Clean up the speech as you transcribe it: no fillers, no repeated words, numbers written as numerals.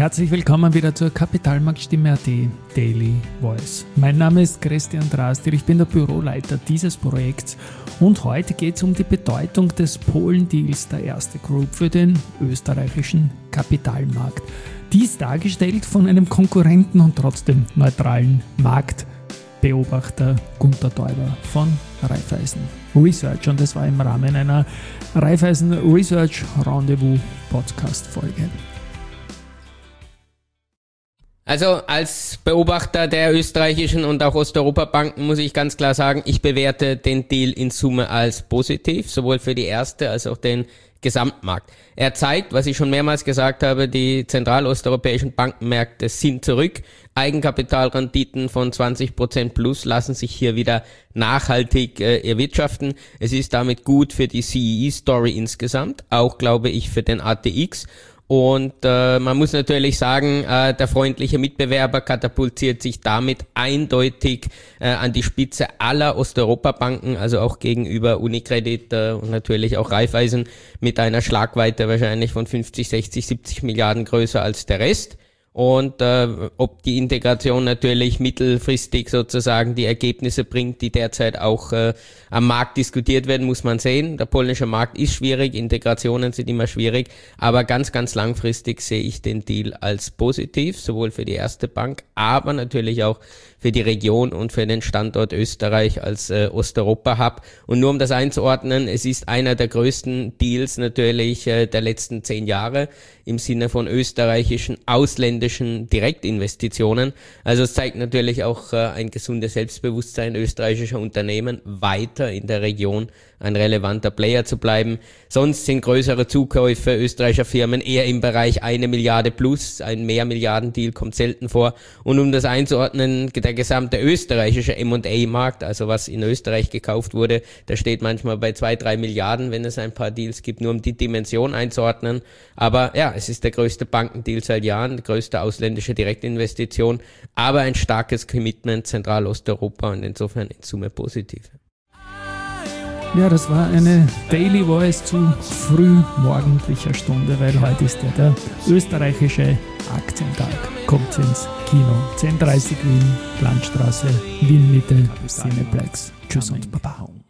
Herzlich willkommen wieder zur Kapitalmarktstimme.at Daily Voice. Mein Name ist Christian Drastil, ich bin der Büroleiter dieses Projekts und heute geht es um die Bedeutung des Polen-Deals der Erste Group für den österreichischen Kapitalmarkt. Dies dargestellt von einem Konkurrenten und trotzdem neutralen Marktbeobachter Gunter Teuber von Raiffeisen Research, und das war im Rahmen einer Raiffeisen Research Rendezvous Podcast Folge. Also als Beobachter der österreichischen und auch Osteuropa-Banken muss ich ganz klar sagen, ich bewerte den Deal in Summe als positiv, sowohl für die erste als auch den Gesamtmarkt. Er zeigt, was ich schon mehrmals gesagt habe, die zentralosteuropäischen Bankenmärkte sind zurück. Eigenkapitalrenditen von 20% plus lassen sich hier wieder nachhaltig erwirtschaften. Es ist damit gut für die CEE-Story insgesamt, auch glaube ich für den ATX. Und man muss natürlich sagen, der freundliche Mitbewerber katapultiert sich damit eindeutig an die Spitze aller Osteuropa-Banken, also auch gegenüber Unicredit und natürlich auch Raiffeisen mit einer Schlagweite wahrscheinlich von 50, 60, 70 Milliarden größer als der Rest. Und ob die Integration natürlich mittelfristig sozusagen die Ergebnisse bringt, die derzeit auch am Markt diskutiert werden, muss man sehen. Der polnische Markt ist schwierig, Integrationen sind immer schwierig, aber ganz, ganz langfristig sehe ich den Deal als positiv, sowohl für die Erste Bank, aber natürlich auch für die Region und für den Standort Österreich als Osteuropa-Hub. Und nur um das einzuordnen, es ist einer der größten Deals natürlich der letzten 10 Jahre im Sinne von österreichischen, ausländischen Direktinvestitionen. Also es zeigt natürlich auch ein gesundes Selbstbewusstsein österreichischer Unternehmen, weiter in der Region ein relevanter Player zu bleiben. Sonst sind größere Zukäufe österreichischer Firmen eher im Bereich 1 Milliarde plus. Ein Mehrmilliarden-Deal kommt selten vor. Und um das einzuordnen, der gesamte österreichische M&A-Markt, also was in Österreich gekauft wurde, der steht manchmal bei 2-3 Milliarden, wenn es ein paar Deals gibt, nur um die Dimension einzuordnen. Aber ja, es ist der größte Bankendeal seit Jahren, die größte ausländische Direktinvestition, aber ein starkes Commitment Zentralosteuropa und insofern in Summe positiv. Ja, das war eine Daily Voice zu frühmorgendlicher Stunde, weil heute ist ja der österreichische Aktientag. Kommt ins Kino. 10:30 Wien, Landstraße, Wien Mitte, Cineplex. Tschüss und Baba.